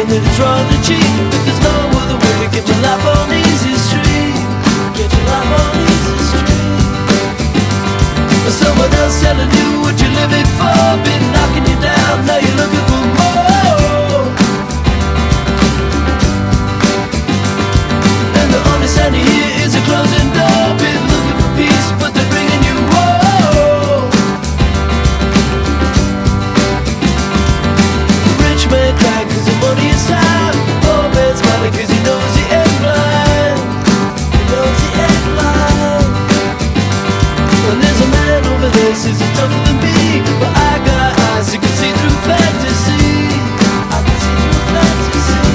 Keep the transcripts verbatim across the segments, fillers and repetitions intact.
saying that it's wrong to cheat, but there's no other way to get my life on easy street. Get your life on easy street. Or someone else telling you what you're living for, been knocking you down, now you're looking for more. And the only sign you hear is a closing door. Been looking for peace, but they're bringing you war. Rich man crying cause the money is time. Poor man smiling cause he knows he ain't blind. He knows he ain't blind. And there's a man over there says he's tougher than me, but I got eyes that can see through fantasy. I can see through fantasy.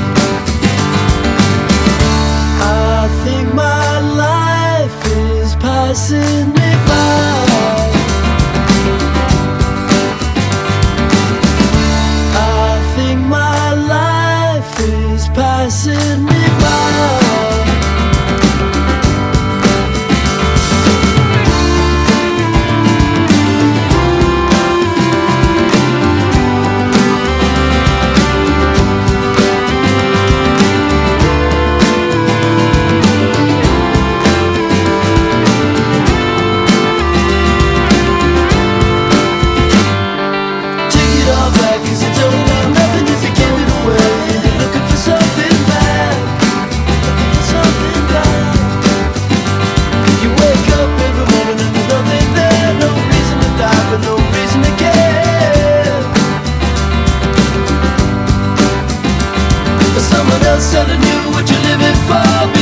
I think my life is passing me by. I think my life is passing me by. Telling you what you're living for.